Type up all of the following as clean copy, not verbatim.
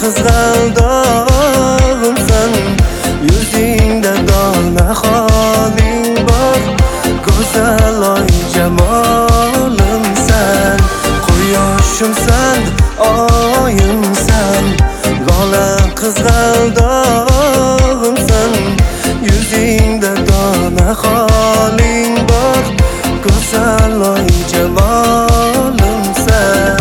qizg'aldog'imsan, yuzingda dona holing bor, go'zal oy jamolimsan, quyoshimsan, oyimsan, lola qizg'aldog'imsan, yuzingda dona holing bor, go'zal oy jamolimsan.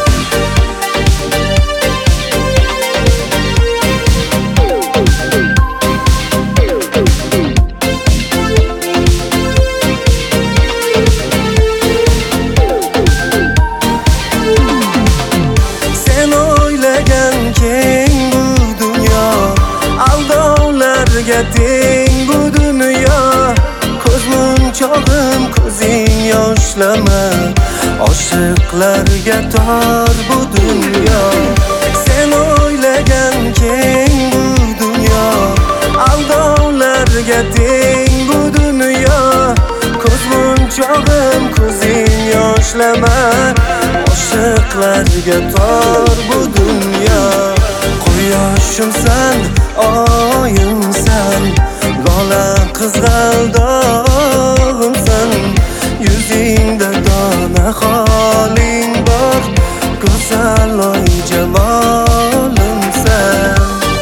Sen o'ylagan keng bu dunyo, aldovlarga teng bu dunyo. Ko'zmunchog'im ko'zing yoshlama, oshiqlarga tor bu dunyo. Sen o'ylagan keng bu dunyo, aldovlarga teng bu dunyo. Ko'zmunchog'im ko'zing yoshlama, oshiqlarga tor bu dunyo. Quyoshimsan, oyimsan, lola qizg'aldog'imsan, yuzingda dona holing bor, go'zal oy jamolimsan.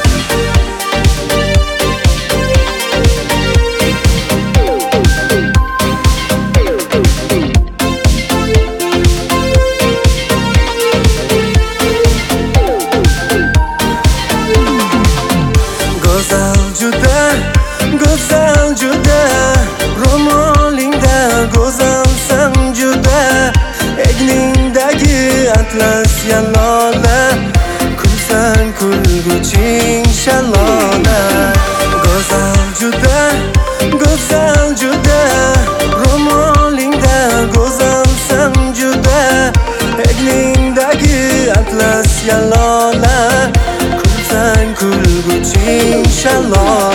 Go'zal juda, ro'molingda go'zalsan juda, egningdagi atlas yalola, kulsan kulguching shalola. Go'zal juda, ro'molingda go'zalsan juda, egningdagi atlas yalola, kulsan kulguching shalola.